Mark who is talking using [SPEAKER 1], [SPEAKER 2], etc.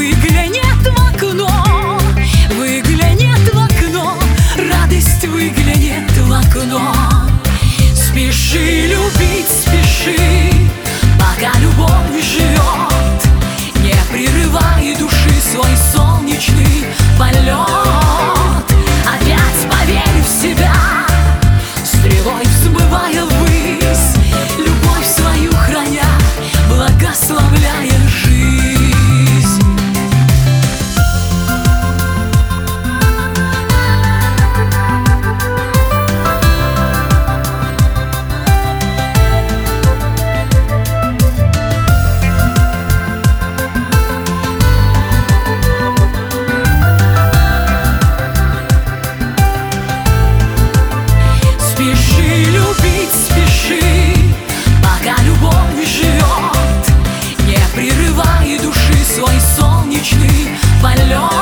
[SPEAKER 1] выглянет в окно, выглянет в окно, радость выглянет в окно. Спеши любить, спеши, пока любовь живет, не прерывай души свой солнечный полет. Опять поверь в себя, стрелой взмывая ввысь, любовь свою храня, благословляя жизнь. Спеши любить, спеши, пока любовь живет, не прерывай души свой солнечный полет.